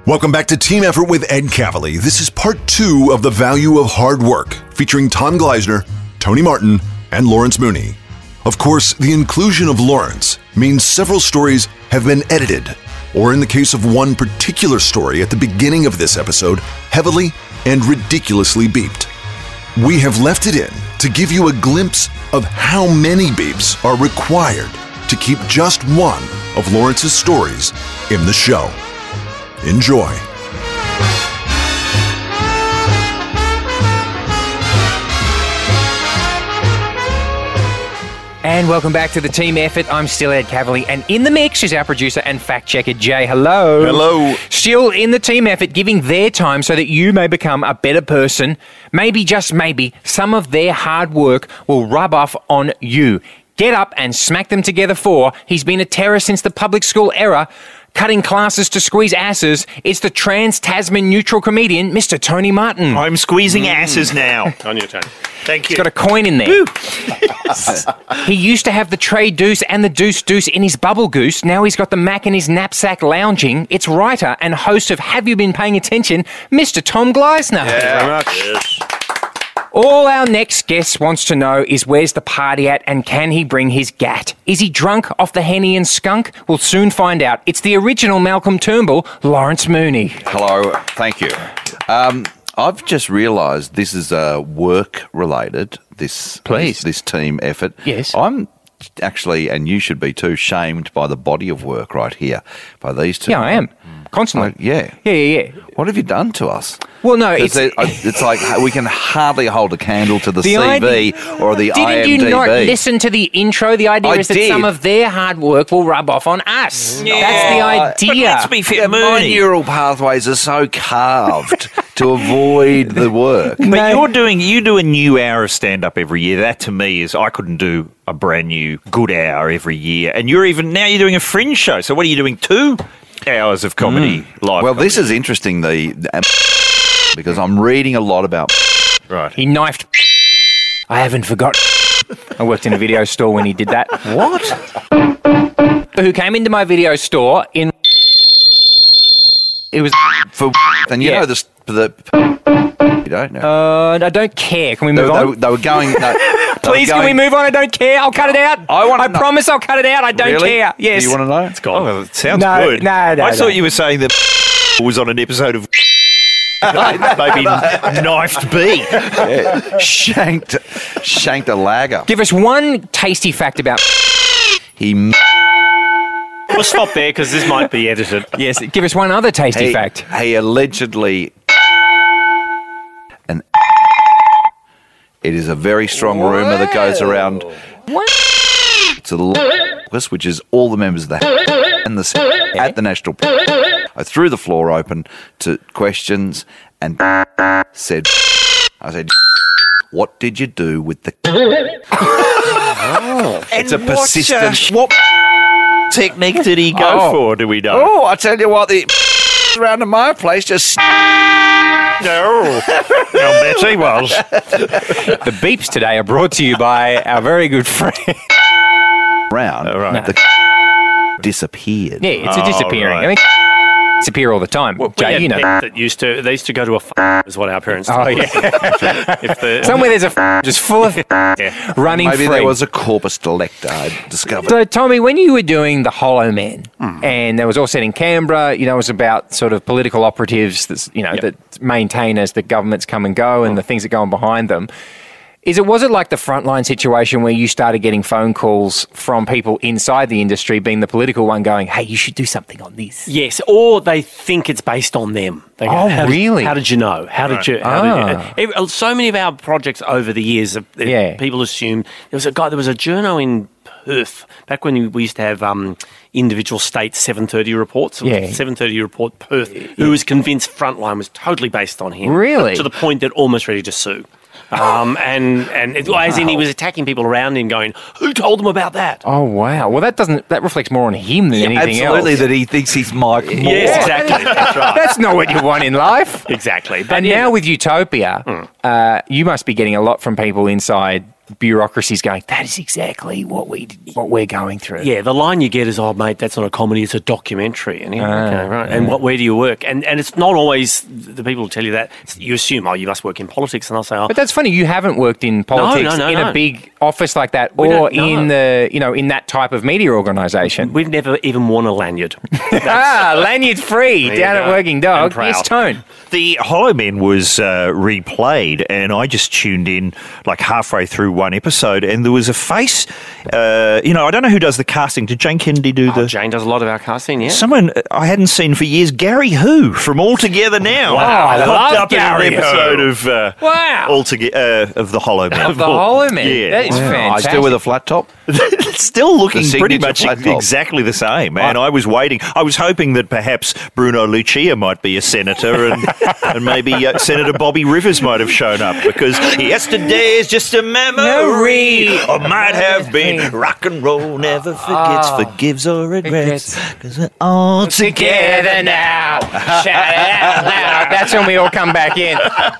Welcome back to Team Effort with Ed Cavalier. This is part 2 of The Value of Hard Work, featuring Tom Gleisner, Tony Martin, and Lawrence Mooney. Of course, the inclusion of Lawrence means several stories have been edited, or in the case of one particular story at the beginning of this episode, heavily and ridiculously beeped. We have left it in to give you a glimpse of how many beeps are required to keep just one of Lawrence's stories in the show. Enjoy. And welcome back to the Team Effort. I'm still Ed Cavalier, and in the mix is our producer and fact checker, Jay. Hello. Hello. Still in the Team Effort, giving their time so that you may become a better person. Maybe, just maybe, some of their hard work will rub off on you. Get up and smack them together for he's been a terror since the public school era, cutting classes to squeeze asses. It's the trans-Tasman neutral comedian, Mr. Tony Martin. I'm squeezing asses now. On your turn. Thank you. He's got a coin in there. He used to have the tray deuce and the deuce in his bubble goose. Now he's got the Mac in his knapsack lounging. It's writer and host of Have You Been Paying Attention, Mr. Tom Gleisner. Thank you very much. Yes. All our next guest wants to know is where's the party at and can he bring his gat? Is he drunk off the Henny and skunk? We'll soon find out. It's the original Malcolm Turnbull, Lawrence Mooney. Hello, thank you. I've just realised this is work-related, this team effort. Yes. I'm actually, and you should be too, shamed by the body of work right here, by these two. Yeah, I am. Constantly. Yeah. What have you done to us? Well, no, it's like we can hardly hold a candle to the CV or the IMDb. Didn't you not listen to the intro? The idea is that some of their hard work will rub off on us. Yeah. That's the idea. But let's be fair, My Mooney. neural pathways are so carved to avoid the work. But you do a new hour of stand-up every year. That to me is, I couldn't do a brand new good hour every year. And you're doing a fringe show. So what are you doing, 2 hours of comedy live? Well, comedy? this is interesting, because I'm reading a lot about. Right. He knifed. I haven't forgot. I worked in a video store when he did that. What? Who came into my video store in... It was... And you Yeah. know you don't know. I don't care. Can we move on? They were going. No, Please, can we move on? I don't care. I'll cut it out. I promise I'll cut it out. I don't Really? care. Yes. Do you want to know? It's gone. Oh, well, it sounds No, good. no. I thought no. you were saying that was on an episode of maybe knifed B. Shanked a lagger. Give us one tasty fact about... He We'll stop there because this might be edited. Yes, give us one other tasty fact. He allegedly. And it is a very strong rumour that goes around. What? To the locus, which is all the members of the and the at the National. I threw the floor open to questions and said, "What did you do with the?" It's a persistent. What technique did he go for? Do we know? Oh, I tell you what, the around at my place just. No, I'll bet he was. The beeps today are brought to you by our very good friend. Around, right. the disappeared. Yeah, it's a disappearing. right. I mean, disappear all the time. Jay, you know. They used to go to a is what our parents Oh, told yeah. us. If the, Somewhere there's a just full of running Maybe free. there was a corpus delecta I discovered. So, Tommy, when you were doing The Hollow Man, and that was all set in Canberra, it was about sort of political operatives that, that maintain as the governments come and go and the things that go on behind them. Was it like the frontline situation where you started getting phone calls from people inside the industry, being the political one, going, hey, you should do something on this? yes, or they think it's based on them. They go, really? How did you know? How did you? So many of our projects over the years, people assume there was a journo in Perth back when we used to have individual state 7:30 reports. 7:30 report Perth, who was convinced Frontline was totally based on him. Really? To the point that almost ready to sue. As in he was attacking people around him, going, "Who told them about that?" Oh wow! Well, that reflects more on him than anything Absolutely, else. that he thinks he's Mike Moore. Yes, exactly. That's right. That's not what you want in life. Exactly. And now with Utopia, you must be getting a lot from people inside bureaucracies going, that is exactly what we're going through. Yeah, the line you get is, oh, mate, that's not a comedy, it's a documentary. And okay, right. And where do you work? And it's not always the people who tell you that. You assume, you must work in politics. And I'll say, But that's funny, you haven't worked in politics in a big office like that or in in that type of media organisation. We've never even worn a lanyard. Lanyard free down at Working Dog. Yes, Tone. The Hollow Men was replayed, and I just tuned in like halfway through one episode, and there was a face. I don't know who does the casting. Did Jane Kennedy do the? Jane does a lot of our casting. Yeah. Someone I hadn't seen for years, Gary Who from All Together Now. Wow, I love up Gary in an episode of All Together of the Hollow Men. Of the Hollow Men. Yeah, that is fantastic. Still with a flat top. It's still looking pretty much flat top. exactly the same. And I was waiting. I was hoping that perhaps Bruno Lucia might be a senator, and maybe Senator Bobby Rivers might have shown up, because yesterday is just a memory, or might have been. Rock and roll never forgets, forgives or regrets, because we're all together now. Shout it out loud. That's when we all come back in.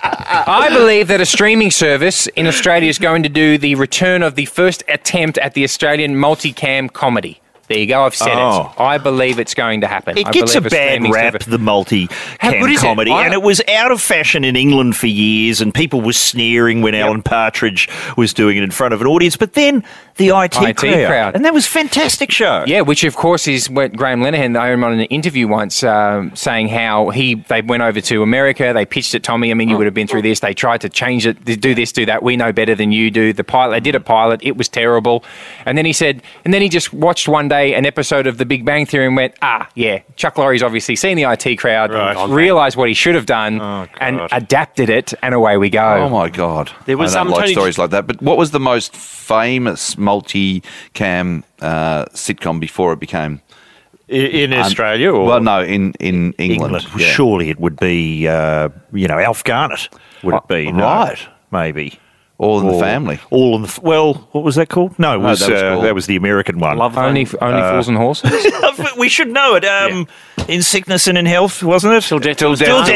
I believe that a streaming service in Australia is going to do the return of the first attempt at the Australian multicam comedy. There you go, I've said it. I believe it's going to happen. It gets a bad rap, the multi-cam comedy, and it was out of fashion in England for years, and people were sneering when Alan Partridge was doing it in front of an audience, but then the IT crowd. And that was a fantastic show. Yeah, which of course is what Graham Linehan, I heard him on an interview once saying how they went over to America, they pitched it, Tommy, I mean, you would have been through this, they tried to change it, do this, do that, we know better than you do. They did a pilot, it was terrible. And then he said, he just watched one day an episode of The Big Bang Theory and went, Chuck Lorre's obviously seen the IT crowd, realised what he should have done, and adapted it, and away we go. Oh my God. There was I don't like stories like that. But what was the most famous multi-cam sitcom before it became... In Australia? Or? Well, no, in England. Yeah. Surely it would be, Alf Garnett, would it be? Right. No, maybe. All in the Family. All in the... what was that called? No, that was the American one. Only Fools and Horses? We should know it. In Sickness and in Health, wasn't it? Till Death.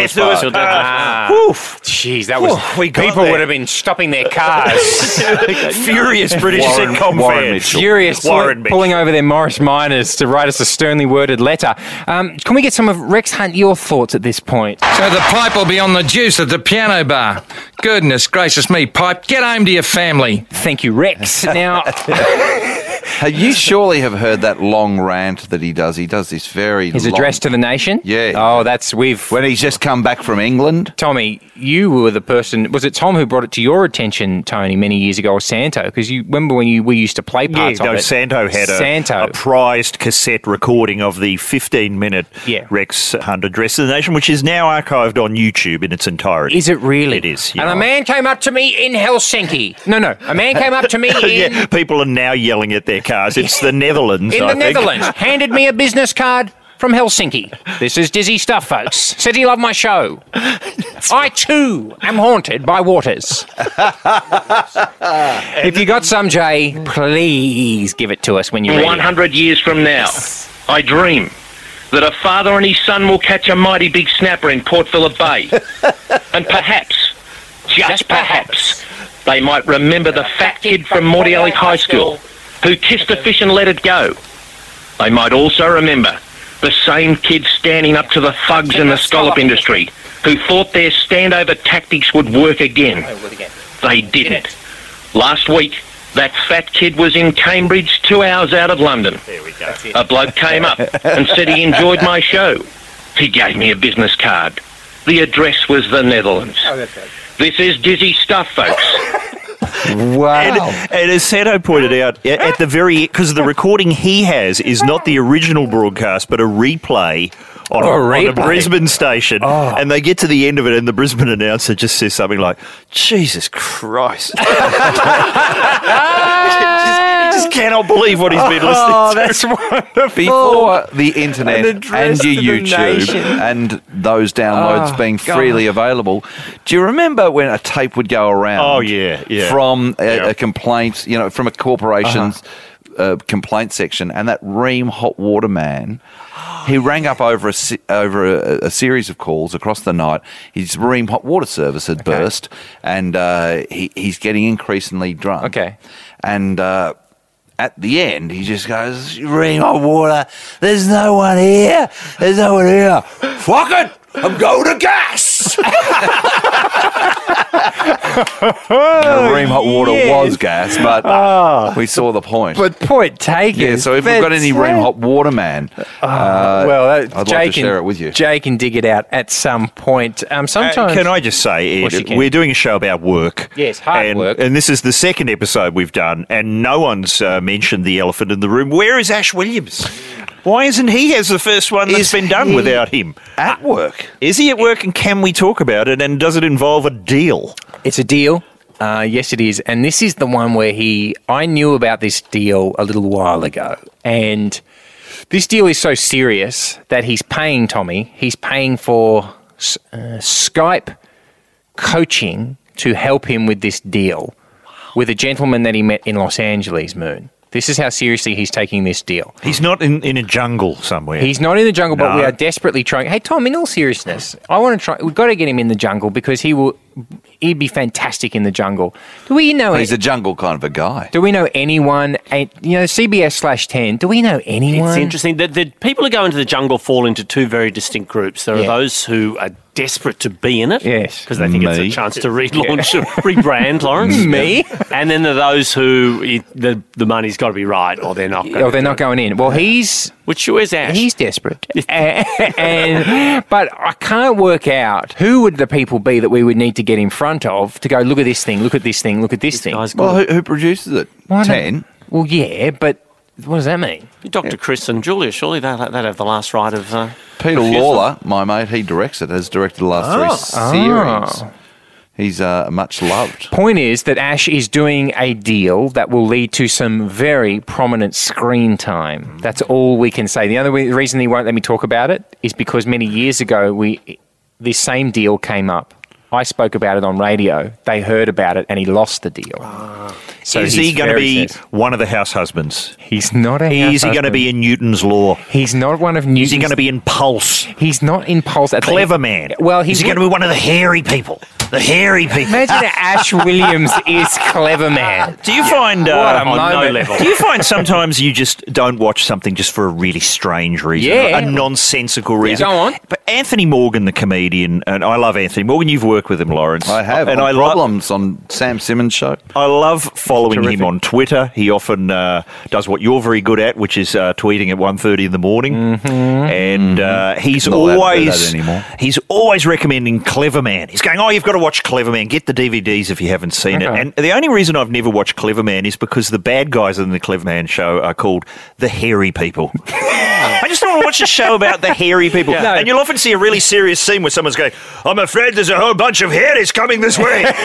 Jeez, that was... people would have been stopping their cars. Furious British sitcom fans. Furious, pulling over their Morris Minors to write us a sternly worded letter. Can we get some of Rex Hunt, your thoughts at this point? So the pipe will be on the juice at the piano bar. Goodness gracious me, pipe. Get home to your family. Thank you, Rex. Now... You surely have heard that long rant that he does. He does this His address to the nation? Yeah. Oh, when he's just come back from England. Tommy, you were the person... Was it Tom who brought it to your attention, Tony, many years ago, or Santo? Because you remember when we used to play parts of it? Santo had a prized cassette recording of the 15-minute Rex Hunt address to the nation, which is now archived on YouTube in its entirety. Is it really? It is. And a man came up to me in Helsinki. No. A man came up to me in... Yeah, people are now yelling at their cars. It's the Netherlands, I think. Netherlands. Handed me a business card from Helsinki. This is Dizzy Stuff, folks. Said he loved my show. I, too, am haunted by waters. If you got some, Jay, please give it to us when you're ready. 100 years from now, I dream that a father and his son will catch a mighty big snapper in Port Phillip Bay. And perhaps, just perhaps, they might remember the fat kid from Mordialloc High School who kissed a fish and let it go. They might also remember the same kids standing up to the thugs in the scallop industry who thought their standover tactics would work again. They didn't. Last week, that fat kid was in Cambridge, 2 hours out of London. A bloke came up and said he enjoyed my show. He gave me a business card. The address was the Netherlands. This is Dizzy Stuff, folks. Wow. And as Santo pointed out, at the very... Because the recording he has is not the original broadcast, but a replay on a Brisbane station. Oh. And they get to the end of it, and the Brisbane announcer just says something like, Jesus Christ. He just cannot believe what he's been listening to. Oh, that's wonderful. Before the internet and your YouTube and those downloads being freely available, do you remember when a tape would go around? Oh, yeah. From a complaint, from a corporation's complaint section, and that Ream Hot Water Man, He rang up over a series of calls across the night. His Ream hot water service had burst, and he's getting increasingly drunk. Okay. And at the end, he just goes, Ream hot water, there's no one here. There's no one here. Fuck it! I'm going to gas! Ream hot water was gas, but we saw the point. But point taken. Yeah, so if we've got any Ream hot water man, I'd like to share it with you. Jay can dig it out at some point. Sometimes. Can I just say, Ed, we're doing a show about work. Yes, hard work. And this is the second episode we've done, and no one's mentioned the elephant in the room. Where is Ash Williams? Why isn't he as the first one that's been done without him? At work. Is he at work, and can we talk about it, and does it involve a deal? It's a deal. Yes, it is. And this is the one where I knew about this deal a little while ago. And this deal is so serious that he's paying for Skype coaching to help him with this deal with a gentleman that he met in Los Angeles, Moon. This is how seriously he's taking this deal. He's not in a jungle somewhere. He's not in the jungle, but we are desperately trying. Hey, Tom, in all seriousness, I want to try. We've got to get him in the jungle because he'd be fantastic in the jungle. Do we know? He's a jungle kind of a guy. Do we know anyone? CBS/10. Do we know anyone? It's interesting that the people who go into the jungle fall into two very distinct groups. There are those who are desperate to be in it, yes, because they think it's a chance to relaunch, rebrand, Lawrence. Me, and then there are those who the money's got to be right, or they're not. They're not going in. Well, where's Ash? He's desperate, but I can't work out who would the people be that we would need to get in front of to go look at this thing, look at this thing, look at this thing. Well, who produces it? 10. Well, yeah, but what does that mean? Dr. Chris and Julia, surely they'd have the last right of... Peter Lawler, my mate, he directs it, has directed the last 3 series. He's much loved. Point is that Ash is doing a deal that will lead to some very prominent screen time. That's all we can say. The only reason he won't let me talk about it is because many years ago, this same deal came up. I spoke about it on radio. They heard about it, and he lost the deal. So is he going to be one of the house husbands? He's not a house husband. Is he going to be in Newton's Law? He's not one of Newton's... Is he going to be in Pulse? He's not in Pulse. Clever Man. Well, is he going to be one of the hairy people? The hairy people. Imagine Ash Williams is Clever Man. Do you find... on no level. Do you find sometimes you just don't watch something just for a really strange reason? Yeah. A nonsensical reason? Go on. But Anthony Morgan, the comedian, and I love Anthony Morgan. You've worked with him, Lawrence. I have. And Problems on Sam Simmons' show. I love following him on Twitter. He often does what you're very good at, which is tweeting at 1:30 in the morning. Mm-hmm. And he's always recommending Clever Man. He's going, you've got to watch Clever Man. Get the DVDs if you haven't seen it. And the only reason I've never watched Clever Man is because the bad guys in the Clever Man show are called the hairy people. I just don't want to watch a show about the hairy people. Yeah. And you'll often see a really serious scene where someone's going, I'm afraid there's a whole bunch of hairies coming this way. Okay,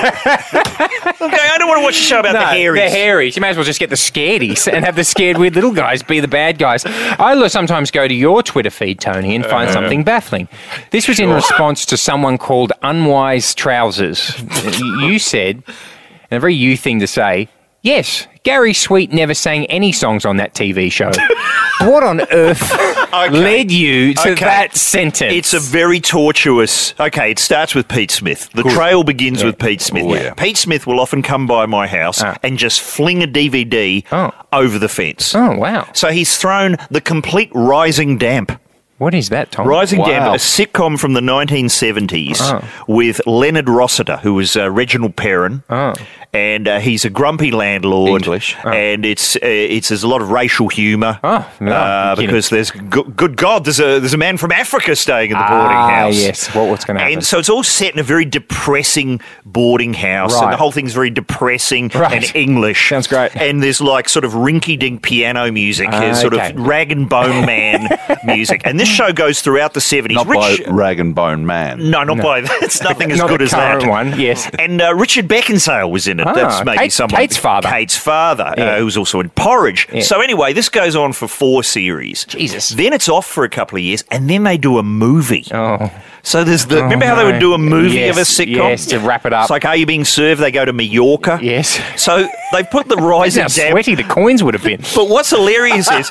I don't want to watch a show about the hairies. The hairies. You may as well just get the scaredies and have the scared weird little guys be the bad guys. I sometimes go to your Twitter feed, Tony, and find something baffling. This was in response to someone called Unwise Trousers. You said, and a very you thing to say, yes, Gary Sweet never sang any songs on that TV show. What on earth led you to that sentence? It's a very tortuous... Okay, it starts with Pete Smith. The trail begins with Pete Smith. Oh, yeah. Pete Smith will often come by my house and just fling a DVD over the fence. Oh, wow. So he's thrown the complete Rising Damp. What is that, Tom? Rising Damp, a sitcom from the 1970s with Leonard Rossiter, who was Reginald Perrin. And he's a grumpy landlord. English. And there's a lot of racial humour. Because there's, good God, there's a man from Africa staying in the boarding house. Yes, what's going to happen? And so it's all set in a very depressing boarding house. And the whole thing's very depressing and English. Sounds great. And there's like sort of rinky-dink piano music, sort of Rag and Bone Man music. And this show goes throughout the 70s. Not by Rag and Bone Man. No, not by that. It's nothing as good as that. Not the current one, yes. And Richard Beckinsale was in it. That's maybe Kate's father. Kate's father, who was also in Porridge. Yeah. So anyway, this goes on for 4 series. Jesus. Then it's off for a couple of years, and then they do a movie. Oh. So there's the. Remember how they would do a movie of a sitcom? Yes, to wrap it up. It's like, are you being served? They go to Mallorca. Yes. So they put the rising How damn. sweaty the coins would have been. But what's hilarious is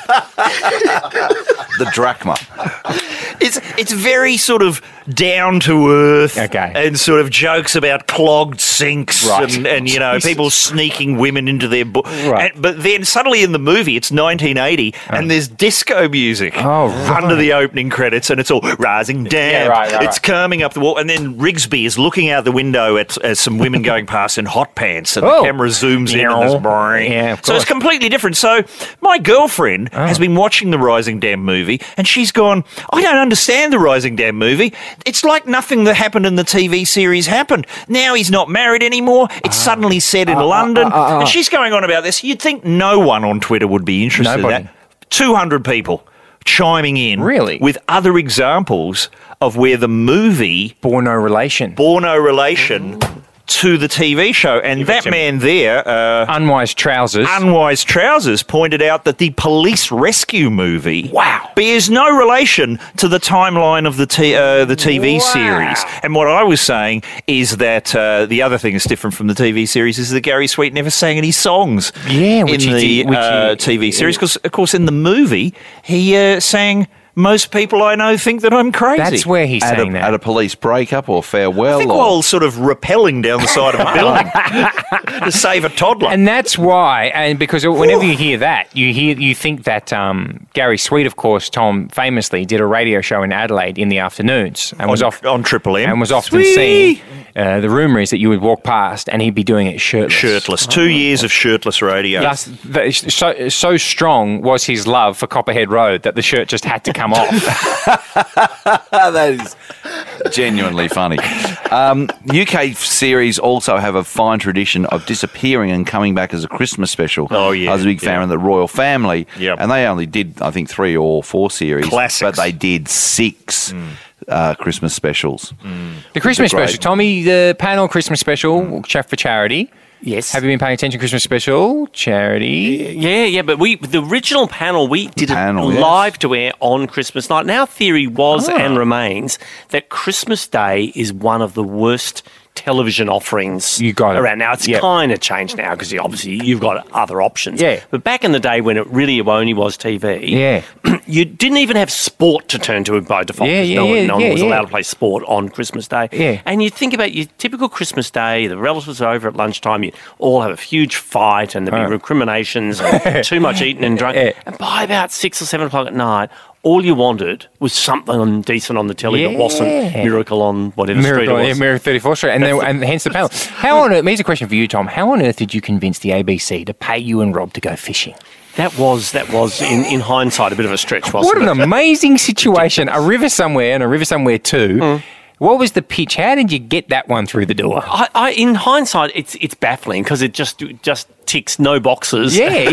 The drachma. it's very sort of down to earth, Okay. and sort of jokes about clogged sinks Right. and people sneaking women into their Right. but then suddenly in the movie it's 1980 and there's disco music Oh, right. under the opening credits, and it's all rising damn. Yeah, right, It's coming up the wall, and then Rigsby is looking out the window at some women going past in hot pants, and Oh. the camera zooms in and there's Yeah, of so it's course. completely different. So my girlfriend has been watching the Rising Dam movie, and she's gone, I don't understand the Rising Dam movie. It's like nothing that happened in the TV series happened. Now he's not married anymore. It's suddenly set in London. And she's going on about this. You'd think no one on Twitter would be interested Nobody. in that. 200 people chiming in Really? with other examples of where the movie Bore no relation. bore no relation to the TV show. And that man there... Unwise trousers. Unwise Trousers pointed out that the Police Rescue movie bears no relation to the timeline of the TV series. And what I was saying is that the other thing that's different from the TV series is that Gary Sweet never sang any songs Yeah, which in he the did- TV series. Because, of course, in the movie, he sang Most People I Know Think That I'm Crazy. That's where he's At saying that. a police breakup or farewell. I think or while sort of rappelling down the side of a building to save a toddler. And that's why, and because whenever you hear that, you think that Gary Sweet, of course, Tom famously did a radio show in Adelaide in the afternoons and was off on Triple M. and was often seen. The rumour is that you would walk past and he'd be doing it shirtless. Shirtless. 2 years of shirtless radio. Thus, so strong was his love for Copperhead Road that the shirt just had to come off. That is genuinely funny. UK series also have a fine tradition of disappearing and coming back as a Christmas special. Oh, yeah. I was a big fan of the Royal Family. Yep. And they only did, I think, 3 or 4 series. Classics. But they did 6 Christmas specials. The Christmas Great. special, Tommy, the panel Christmas special, Chat for Charity. Yes. Have you been paying attention? Christmas special, charity. Yeah, but the original panel, we did it Panel, yes. live to air on Christmas night. And our theory was and remains that Christmas Day is one of the worst television offerings You got it. around. Now, it's Yep. kind of changed now because obviously you've got other options. Yeah. But back in the day when it really only was TV, Yeah. you didn't even have sport to turn to by default. Yeah, 'cause yeah, no one, yeah, no one yeah, was yeah. allowed to play sport on Christmas Day. Yeah. And you think about your typical Christmas Day, the relatives are over at lunchtime, you all have a huge fight and there'd be recriminations and too much eating and drunk. Yeah. And by about 6 or 7 o'clock at night, all you wanted was something decent on the telly that wasn't Miracle on whatever street it Miracle, was. Miracle 34th Street, and hence the panel. How on earth? Here's a question for you, Tom. How on earth did you convince the ABC to pay you and Rob to go fishing? That was in hindsight a bit of a stretch, What wasn't an it? amazing situation! A river somewhere and a river somewhere too. What was the pitch? How did you get that one through the door? In hindsight, it's baffling because it just ticks no boxes. Yeah.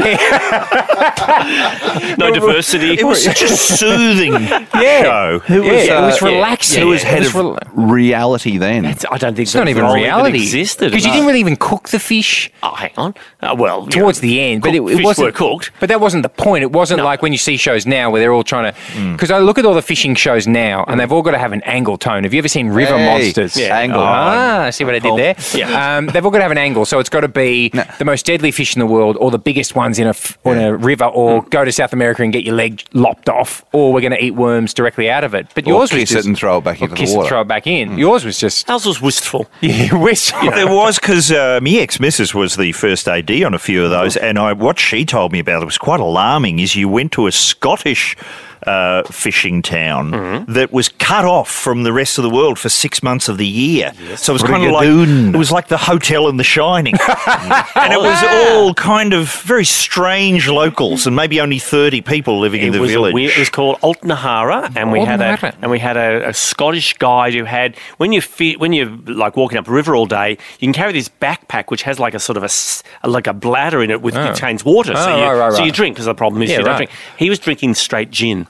No diversity. It was such a soothing show. It was relaxing. Who was head It of reality then? I don't think It's not even role reality existed. because you didn't really even cook the fish Oh, hang on. Well, towards the end, but it fish wasn't were cooked. But that wasn't the point. It wasn't like when you see shows now where they're all trying to. Because I look at all the fishing shows now, and they've all got to have an angle tone. Have you ever seen River Hey, Monsters? yeah. Angle. See what I did there? Yeah. They've all got to have an angle, so it's got to be the most deadly fish in the world, or the biggest ones in a river, or go to South America and get your leg lopped off, or we're going to eat worms directly out of it. But Or yours was kiss just it and throw it back or into kiss the it, water. throw it back in. Yours was just Ours was wistful. whistle. There was, because my ex-missus was the first AD on a few of those, and what she told me about it was quite alarming, is you went to a Scottish fishing town that was cut off from the rest of the world for 6 months of the year. So it was kind of like the hotel in The Shining. And it was all kind of very strange locals, and maybe only 30 people living in the village. It was called Altnahara, and we had a Scottish guide who had when you're like walking up a river all day, you can carry this backpack which has like a sort of a bladder in it with contains water, so you drink because the problem is you don't drink. He was drinking straight gin.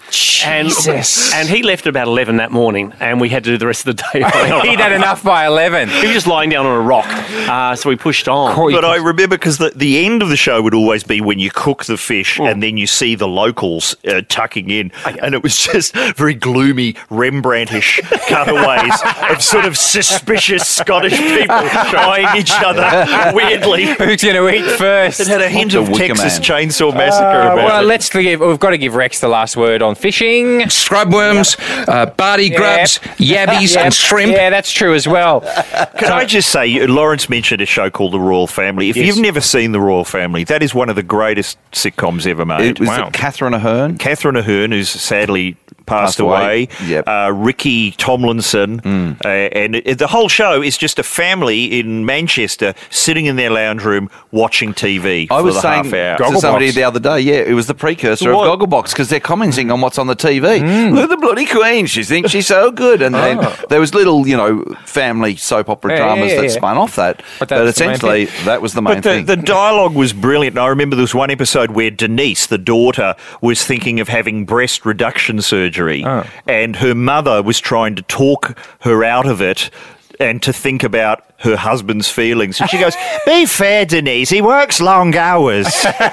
Jesus. And he left at about 11 that morning, and we had to do the rest of the day. He'd had enough by 11. He was just lying down on a rock, so we pushed on. But I remember because the end of the show would always be when you cook the fish and then you see the locals tucking in, and it was just very gloomy, Rembrandtish cutaways of sort of suspicious Scottish people eyeing each other weirdly. Who's going to eat first? It had a hint of The Wicker Texas Man. Chainsaw Massacre about it. We've got to give Rex the last word on fishing. Scrubworms, barty grubs, yabbies, and shrimp. Yeah, that's true as well. Can I just say, Lawrence mentioned a show called The Royal Family. If you've never seen The Royal Family, that is one of the greatest sitcoms ever made. It was Catherine Ahern. Catherine Ahern, who's sadly passed away. Yep. Ricky Tomlinson. And the whole show is just a family in Manchester sitting in their lounge room watching TV I for was the saying half hour. to somebody the other day, it was the precursor of Gogglebox because they're commenting on what's on the TV. Look at the bloody Queen. She thinks she's so good. And then there was little, family soap opera dramas that spun off that. But essentially, that was the main thing. The dialogue was brilliant. I remember there was one episode where Denise, the daughter, was thinking of having breast reduction surgery, and her mother was trying to talk her out of it and to think about her husband's feelings. And she goes, "Be fair, Denise, he works long hours."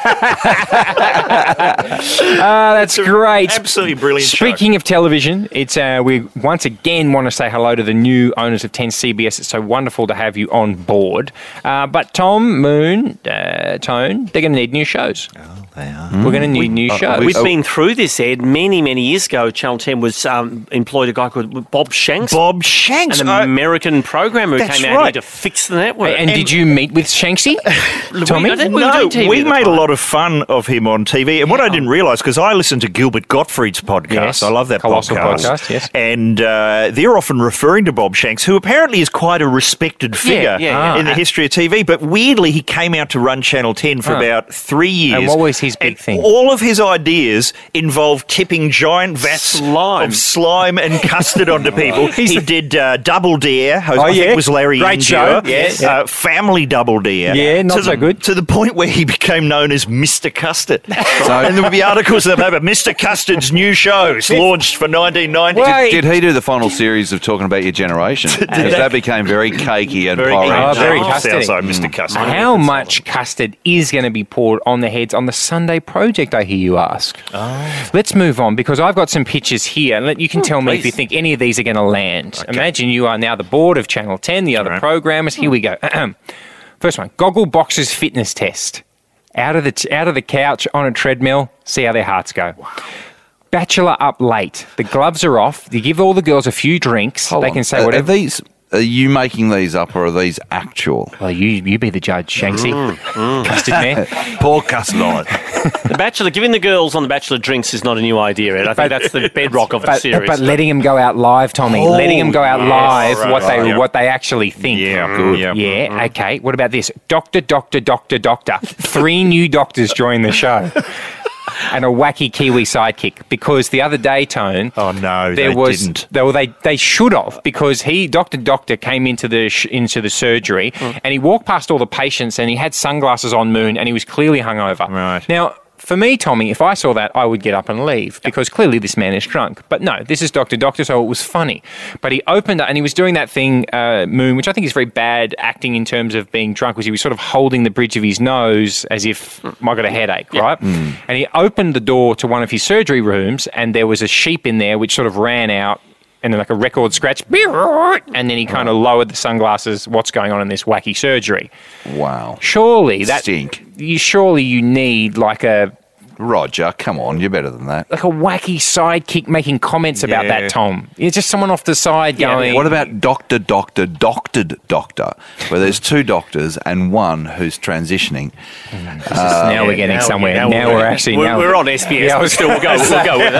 That's great. Absolutely brilliant Speaking of television, it's we once again want to say hello to the new owners of 10 CBS. It's so wonderful to have you on board. But Tom, Moon, Tone, they're going to need new shows. They are. We're going to need new shows. We've been through this, Ed. Many, many years ago, Channel 10 was employed a guy called Bob Shanks. Bob Shanks. An American programmer who came out here to fix the network. And did you meet with Shanksy? Tommy? We made a lot of fun of him on TV. And what I didn't realise, because I listened to Gilbert Gottfried's podcast. Yes. I love that Colossal podcast. Yes. And they're often referring to Bob Shanks, who apparently is quite a respected figure in the history of TV. But weirdly, he came out to run Channel 10 for about 3 years. And what was his big thing? All of his ideas involved tipping giant vats of slime and custard onto people. He did Double Dare. I think it was Larry Great show. Yes. Family Double Dare. Yeah, not so good. To the point where he became known as Mr. Custard. And there would be articles about Mr. Custard's new shows launched for 1990. Did he do the final series of Talking About Your Generation? Because that became very cakey and very custardy. Sounds like Mr. Custard. How much custard is going to be poured on the heads on the Sunday project, I hear you ask? Let's move on, because I've got some pictures here, and you can tell me if you think any of these are going to land. Okay. Imagine you are now the board of Channel 10, the other programmers. Here we go. First one, Gogglebox's fitness test. Out of the couch on a treadmill, see how their hearts go. Wow. Bachelor up late. The gloves are off. You give all the girls a few drinks. They can say whatever. Are you making these up, or are these actual? Well, you be the judge, Shanksy. Custard man. Poor custard on it. The Bachelor, giving the girls on The Bachelor drinks is not a new idea, Ed. I think that's the bedrock of the series. But letting them go out live, Tommy. Letting them go out live, what they actually think. Yeah, good. Yeah, okay. What about this? Doctor. 3 new doctors join the show. And a wacky Kiwi sidekick, because the other day, Tone. Oh no, didn't. They should have, because Doctor came into the surgery and he walked past all the patients and he had sunglasses on, Moon, and he was clearly hungover. Right. Now, for me, Tommy, if I saw that, I would get up and leave, because clearly this man is drunk. But no, this is Doctor, so it was funny. But he opened up and he was doing that thing, Moon, which I think is very bad acting in terms of being drunk, was he was sort of holding the bridge of his nose as if I got a headache, right? And he opened the door to one of his surgery rooms and there was a sheep in there which sort of ran out, and then like a record scratch, and then he kind of lowered the sunglasses. What's going on in this wacky surgery? Wow. Surely that stink. You need like a Roger, come on, you're better than that. like a wacky sidekick making comments about that, Tom. It's just someone off the side going. What about doctored doctor, where there's 2 doctors and one who's transitioning? Now we're getting somewhere. Now we're on SBS, but still we'll go with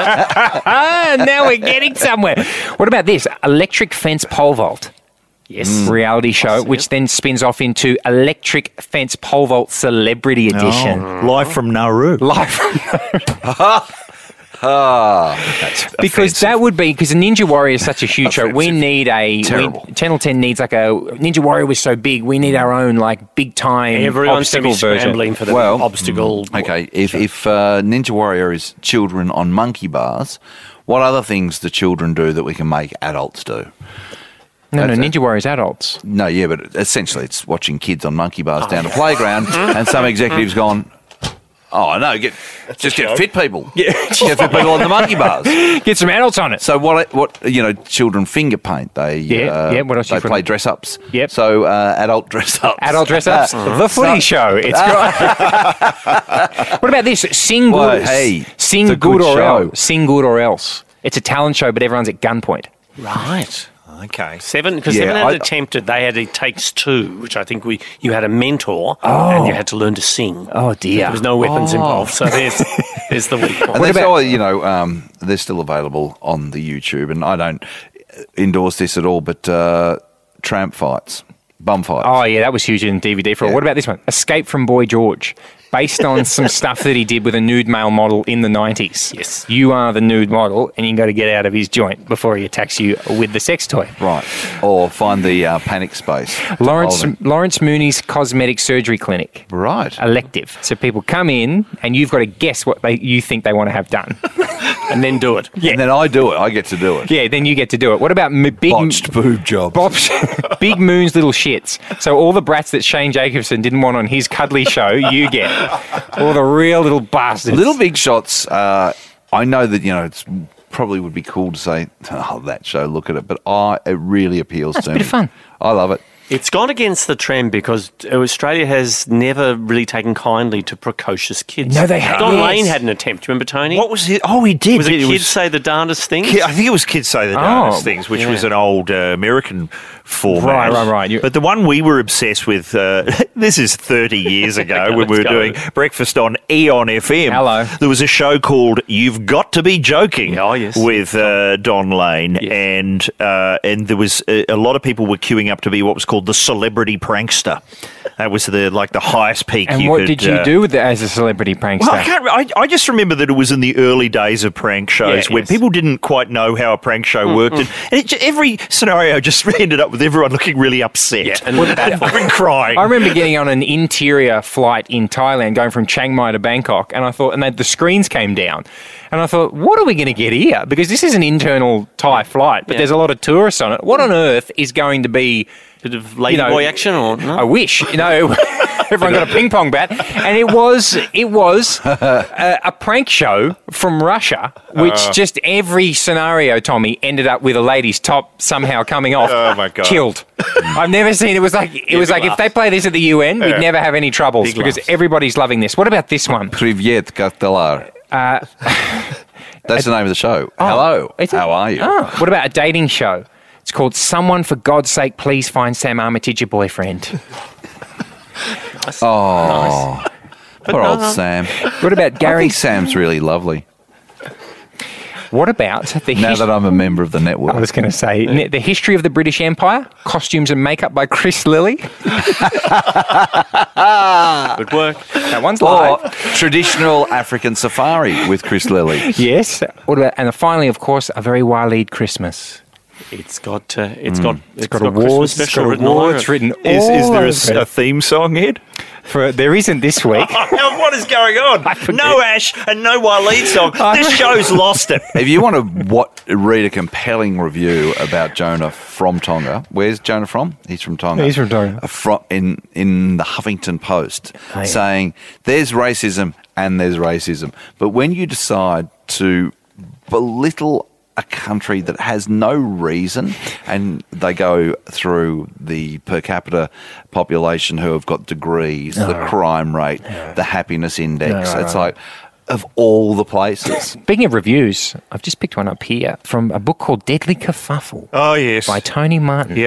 it. Now we're getting somewhere. What about this? Electric fence pole vault. Yes. Reality show, which then spins off into Electric Fence Pole Vault Celebrity Edition. Live from Nauru. Because that would be, because a Ninja Warrior is such a huge show. We need Channel 10 needs like a Ninja Warrior was so big. We need our own like big time obstacle version for the obstacle. Okay, if Ninja Warrior is children on monkey bars, what other things do children do that we can make adults do? No, Ninja Warrior is adults. No, yeah, but essentially it's watching kids on monkey bars down a playground, and some executive's gone, oh no, get fit people. Yeah. Get fit people on the monkey bars. Get some adults on it. So what children finger paint. They what else they play dress ups. Yep. So adult dress ups. Adult dress ups. The Footy Show. It's got. What about this? Sing good. Sing good or else. Sing good or else. It's a talent show, but everyone's at gunpoint. Right. Okay. Seven had attempted. They had It Takes Two, which I think you had a mentor and you had to learn to sing. Oh dear. There was no weapons involved, so there's the weak point. And they're still available on the YouTube, and I don't endorse this at all, but tramp fights, bum fights. Oh yeah, that was huge in DVD for all. What about this one? Escape from Boy George. Based on some stuff that he did with a nude male model in the 90s. Yes. You are the nude model, and you got to get out of his joint before he attacks you with the sex toy. Right. Or find the panic space. Lawrence Mooney's cosmetic surgery clinic. Right. Elective. So people come in, and you've got to guess what you think they want to have done. And then do it. Yeah. And then I do it. I get to do it. Yeah, then you get to do it. What about big... Botched boob jobs. Big Moon's little shits. So all the brats that Shane Jacobson didn't want on his cuddly show, you get. All the real little bastards. Little Big Shots, I know that, it's probably would be cool to say, oh, that show, look at it. But it really appeals to me. It's a bit of fun. I love it. It's gone against the trend because Australia has never really taken kindly to precocious kids. No, they haven't. Don Lane had an attempt. Remember, Tony? What was it? Oh, he did. Was it Kids Say the Darndest Things? I think it was Kids Say the Darndest Things, which was an old American format. Right. But the one we were obsessed with, this is 30 years ago when we were doing breakfast on Eon FM. Hello. There was a show called You've Got to Be Joking with Don Lane. Yes. And there was a lot of people were queuing up to be what was called the celebrity prankster. That was the highest peak. And what did you do with it as a celebrity prankster? Well, I just remember that it was in the early days of prank shows where people didn't quite know how a prank show worked, and every scenario just ended up with everyone looking really upset and crying. I remember getting on an interior flight in Thailand, going from Chiang Mai to Bangkok, and I thought, and the screens came down, and I thought, what are we going to get here? Because this is an internal Thai flight, but there's a lot of tourists on it. What on earth is going to be? Bit of ladyboy action, or no? I wish. Everyone got a ping pong bat, and it was a prank show from Russia, which just every scenario, Tommy, ended up with a lady's top somehow coming off. Oh my god! Killed. I've never seen it. Was like if they play this at the UN, we'd never have any troubles because everybody's loving this. What about this one? Privyet Katalar. That's the name of the show. Hello. How are you? What about a dating show? It's called Someone For God's Sake, Please Find Sam Armitage Your Boyfriend. Nice. Poor old Sam. What about Gary? I think Sam's really lovely. What about now that I'm a member of the network? I was going to say the history of the British Empire, costumes and makeup by Chris Lilly. Good work. That one's live. Or traditional African safari with Chris Lilly. Yes. What about, and finally, of course, A Very Wild Christmas. It's got awards. It's got awards written all Is there a theme song, Ed? There isn't this week. What is going on? No Ash and no Waleed song. This show's lost it. If you want to read a compelling review about Jonah from Tonga, where's Jonah from? He's from Tonga. He's from Tonga. In the Huffington Post, saying there's racism and there's racism. But when you decide to belittle a country that has no reason, and they go through the per capita population who have got degrees, the crime rate, the happiness index. It's like, of all the places. Speaking of reviews, I've just picked one up here from a book called Deadly Kerfuffle. Oh, yes. By Tony Martin. Yep.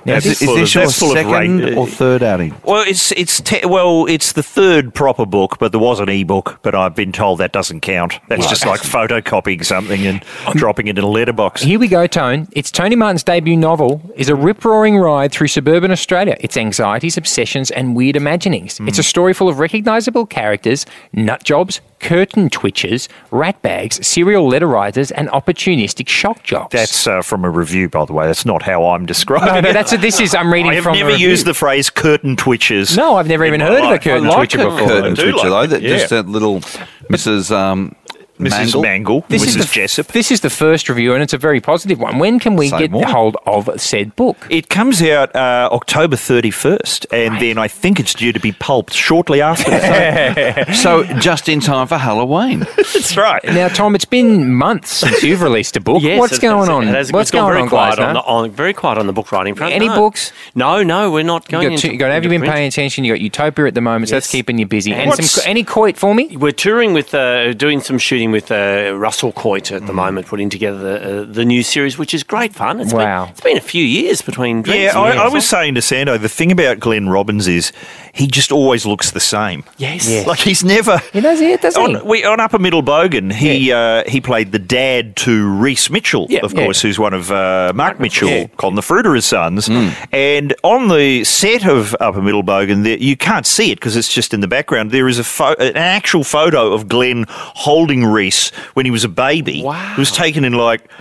Is this your second or third outing? Well, it's the third proper book, but there was an e-book, but I've been told that doesn't count. That's just like photocopying something and dropping it in a letterbox. Here we go, Tone. It's Tony Martin's debut novel is a rip-roaring ride through suburban Australia. Its anxieties, obsessions and weird imaginings. It's a story full of recognisable characters, nut jobs, curtain twitchers, rat bags, serial letter writers and opportunistic shock jocks. That's from a review, by the way. That's not how I'm describing it. That's I'm reading from a review. I've never used the phrase curtain twitchers. No, I've never even heard of a curtain twitcher before. Curtain twitcher, though. Just that little Mrs. Mangle, Mrs. Jessup. This is the first review, and it's a very positive one. When can we get hold of said book? It comes out October 31st, and then I think it's due to be pulped shortly after that. So just in time for Halloween. That's right. Now, Tom, it's been months since you've released a book. Yes, What's going on? What's going on, guys? Very quiet on the book writing front. Any books? No, we're not going into Have you been paying attention? You got Utopia at the moment, so that's keeping you busy. And any Coit for me? We're touring with, doing some shooting with Russell Coit at the moment, putting together the new series, which is great fun. It's been a few years between drinks. Yeah, I was saying to Sando, the thing about Glenn Robbins is he just always looks the same. Yes. Like he's never... He does, doesn't he? On Upper Middle Bogan, he played the dad to Reece Mitchell, of course, who's one of Mark Mitchell, Colin the Fruiterer's sons. And on the set of Upper Middle Bogan, you can't see it because it's just in the background. There is an actual photo of Glenn holding Reece when he was a baby. Wow. It was taken in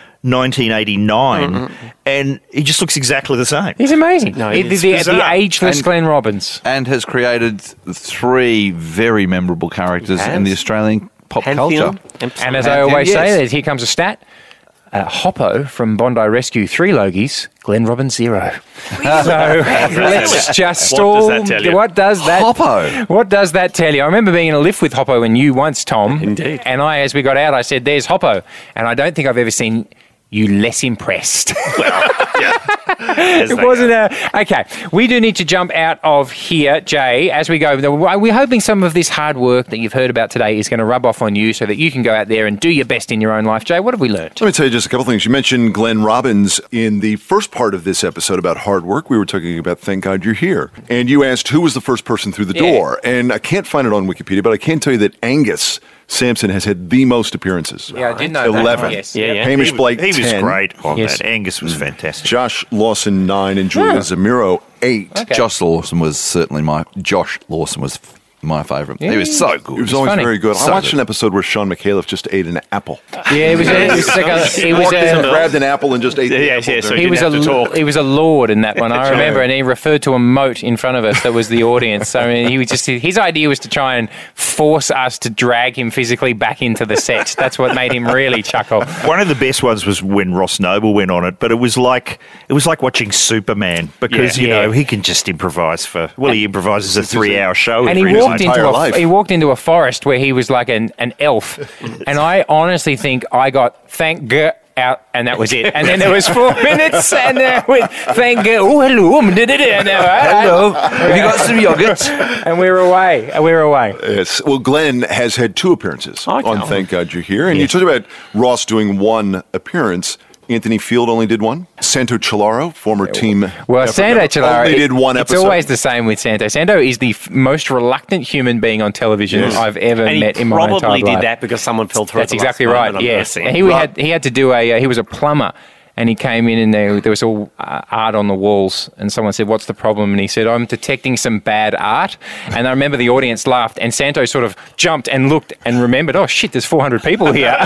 1989, and he just looks exactly the same. He's amazing. No, the ageless Glenn Robbins. And has created 3 very memorable characters in the Australian pop culture. And as I always say, here comes a stat. Hoppo from Bondi Rescue, 3 Logies, Glenn Robbins 0. So let's just what does that Hoppo. What does that tell you? I remember being in a lift with Hoppo and you once, Tom. Indeed. And as we got out, I said, "There's Hoppo," and I don't think I've ever seen you less impressed. It wasn't okay. We do need to jump out of here, Jay, as we go. We're hoping some of this hard work that you've heard about today is going to rub off on you so that you can go out there and do your best in your own life. Jay, what have we learned? Let me tell you just a couple things. You mentioned Glenn Robbins in the first part of this episode about hard work. We were talking about Thank God You're Here. And you asked who was the first person through the door. And I can't find it on Wikipedia, but I can tell you that Angus Sampson has had the most appearances. Yeah, I did know 11. That. Yes. Hamish Blake, he 10. was great on that. Angus was fantastic. Josh Lawson, 9, and Julia Zamiro, 8. Okay. Josh Lawson was my favourite. He was so good. He was always funny. very good. So I watched good. an episode where Sean McAuliffe just ate an apple. Yeah, it was grabbed an apple and just ate the apple. So he was a lord in that one. I remember, and he referred to a moat in front of us that was the audience. So I mean, he was his idea was to try and force us to drag him physically back into the set. That's what made him really chuckle. One of the best ones was when Ross Noble went on it, but it was like watching Superman because you know he can just improvise he improvises a 3-hour show, and he walked into a forest where he was like an elf, and I honestly think I got thank God out, and that was it. And then there was 4 minutes, and with thank God, oh hello, hello, Have you got some yogurt? and we were away. Yes. Well, Glenn has had 2 appearances on Thank God You're Here. And you talked about Ross doing 1 appearance. Anthony Field only did 1. Santo Chilaro, former team. Well, Santo Chilaro only did 1 episode. It's always the same with Santo. Santo is the most reluctant human being on television I've ever met in my entire life. Probably did that because someone fell through. That's exactly right. Yes, and he had to do he was a plumber. And he came in and there was all art on the walls. And someone said, "What's the problem?" And he said, "I'm detecting some bad art." And I remember the audience laughed. And Santo sort of jumped and looked and remembered, "Oh, shit, there's 400 people here."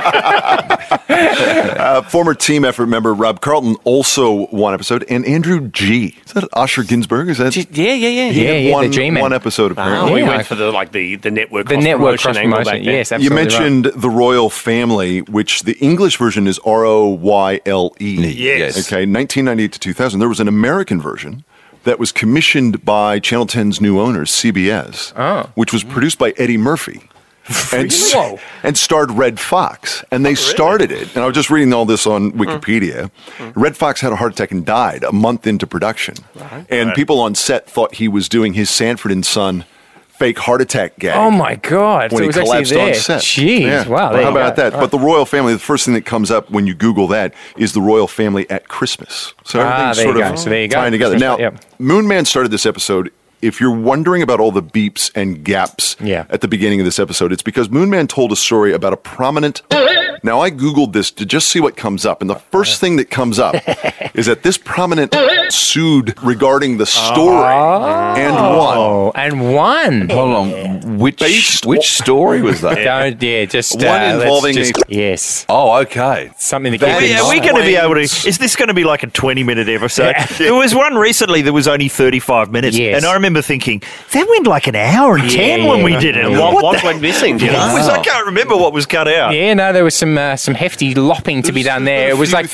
Former team effort member Rob Carlton also 1 episode. And Andrew G. Is that Osher Ginsburg? Is that? Yeah. He had the G-Man. 1 episode apparently. We went for the network the network cross promotion. Yes, absolutely. You mentioned the Royal Family, which the English version is ROYLE. Yes. Okay, 1998 to 2000. There was an American version that was commissioned by Channel 10's new owners, CBS, which was produced by Eddie Murphy. And starred Red Fox. And they started it. And I was just reading all this on Wikipedia. Red Fox had a heart attack and died a month into production. And people on set thought he was doing his Sanford and Son fake heart attack gag. Oh my God! When so he it was actually collapsed there. on set. Jeez! Yeah. Wow! How about that? But the royal family, the first thing that comes up when you Google that is the royal family at Christmas. So everything's there sort you of go. So there you go. tying together. Now, Yep. Moon Man started this episode. If you're wondering about all the beeps and gaps at the beginning of this episode, it's because Moon Man told a story about a prominent... Now, I Googled this to just see what comes up, and the first thing that comes up is that this prominent sued regarding the story and won. Oh, and won. Hold on. Which story was that? one involving yes. Oh, okay. Something to Are we going to be able to... Is this going to be like a 20-minute episode? There was one recently that was only 35 minutes, and I remember thinking, that went like an hour and 10 when we did it. What went missing? You know? I can't remember what was cut out. Yeah, no, there was some hefty lopping to be done there. It was like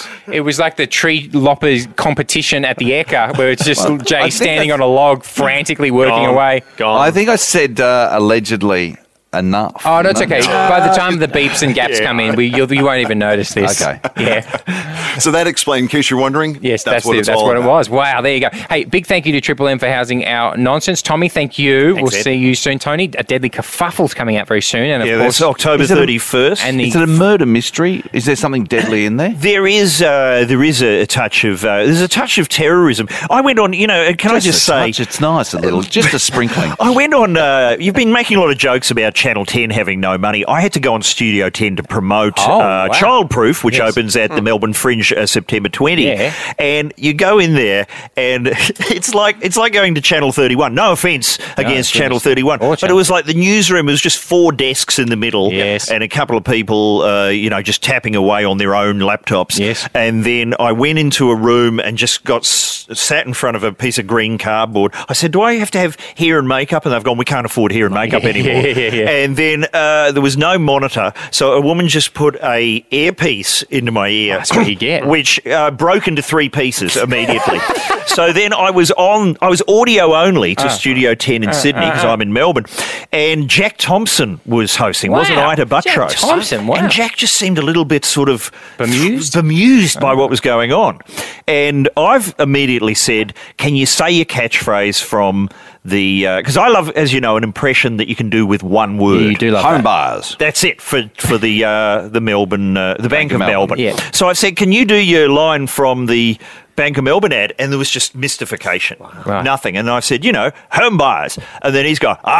the tree loppers competition at the Ekka, where it's just Jay standing on a log, frantically working away. I think I said allegedly enough. Oh, no, it's okay. By the time the beeps and gaps come in, you won't even notice this. Okay. Yeah. So that explained, in case you're wondering, yes, that's what it was. Wow, there you go. Hey, big thank you to Triple M for housing our nonsense. Tommy, thank you. We'll see you soon, Tony. A Deadly Kerfuffle's coming out very soon. And of course, that's October 31st. And is it a murder mystery? Is there something deadly in there? There is a touch of terrorism. I went on, can I just say... It's nice, a little, just a sprinkling. I went on, you've been making a lot of jokes about Channel 10 having no money. I had to go on Studio 10 to promote Childproof, which opens at the Melbourne Fringe September 20. Yeah. And you go in there, and it's like going to Channel 31. No offence against Channel 31, but it was like the newsroom was just 4 desks in the middle, and a couple of people, just tapping away on their own laptops. Yes. And then I went into a room and just got sat in front of a piece of green cardboard. I said, "Do I have to have hair and makeup?" And they've gone, "We can't afford hair and makeup anymore." And then there was no monitor, so a woman just put a earpiece into my ear. That's what you get. Which broke into 3 pieces immediately. So then I was audio only to Studio 10 in Sydney because I'm in Melbourne, and Jack Thompson was hosting, wasn't Ita Buttrose? Jack Thompson, wow. And Jack just seemed a little bit sort of bemused by what was going on. And I've immediately said, "Can you say your catchphrase from the..." Because I love, as you know, an impression that you can do with one word. You do love home buyers. That's it for the Melbourne, the Bank of Melbourne. Yeah. So I said, "Can you do your line from the Bank of Melbourne ad?" And there was just mystification, nothing. And I said, home buyers. And then he's gone,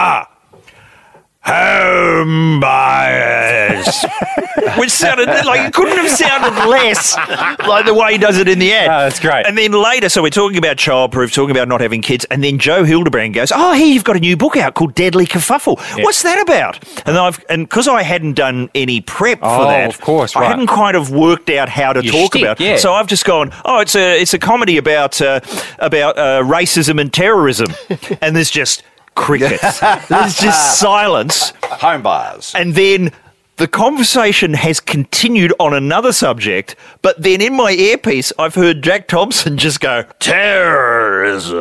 home buyers, which sounded like it couldn't have sounded less like the way he does it in the ad. Oh, that's great. And then later, so we're talking about childproof, talking about not having kids, and then Joe Hildebrand goes, "Oh, here you've got a new book out called Deadly Kerfuffle. What's that about?" And because I hadn't done any prep for that, of course, I hadn't kind of worked out how to talk about it. So I've just gone, it's a comedy about racism and terrorism, and there's just crickets. There's just silence. Home buyers. And then the conversation has continued on another subject, but then in my earpiece, I've heard Jack Thompson just go, "Terrorism."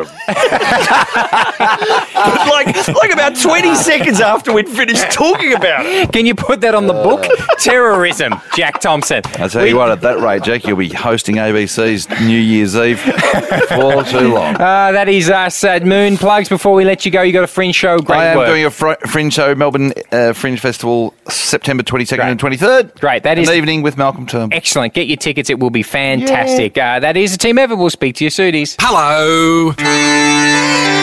like about 20 seconds after we'd finished talking about it. Can you put that on the book? Terrorism, Jack Thompson. I'll tell you what, at that rate, Jack, you'll be hosting ABC's New Year's Eve for too long. That is us. Moon, plugs before we let you go. You got a Fringe show. Great I am work. doing a Fringe show, Melbourne Fringe Festival, September 22nd and 23rd. Great. That is an evening with Malcolm Turnbull. Excellent. Get your tickets. It will be fantastic. That is the Team Ever. We'll speak to you soonies. Hello.